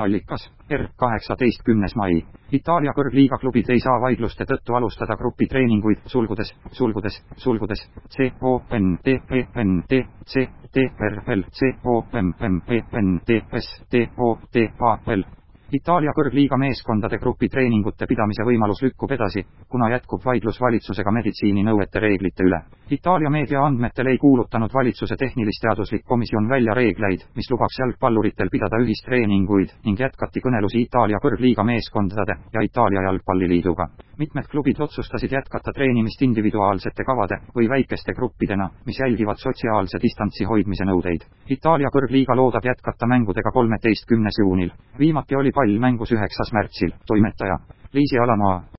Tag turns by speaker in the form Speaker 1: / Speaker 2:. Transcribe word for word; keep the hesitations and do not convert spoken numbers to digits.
Speaker 1: Allikas, R kaheksateist kümnes mai. Itaalia kõrgliiga klubid ei saa vaidluste tõttu alustada grupitreeninguid, sulgudes, sulgudes, sulgudes, C O N T E N T, C, T R L, C O M M E N T S, T O T A L. Itaalia kõrgliiga meeskondade grupitreeningute pidamise võimalus lükkub edasi, kuna jätkub vaidlus valitsusega meditsiininõuete reeglite üle. Itaalia meedia andmetel ei kuulutanud valitsuse tehnilisteaduslik komisjon välja reegleid, mis lubaks jalgpalluritel pidada ühistreeninguid ning jätkati kõnelusi Itaalia kõrgliiga meeskondade ja Itaalia jalgpalliliiduga. Mitmed klubid otsustasid jätkata treenimist individuaalsete kavade või väikeste gruppidena, mis jälgivad sotsiaalse distantsi hoidmise nõudeid. Itaalia kõrgliiga loodab jätkata mängudega kolmeteistkümnendal juunil. Viimati oli pall mängus üheksandal märtsil. Toimetaja Liisi Alamaa.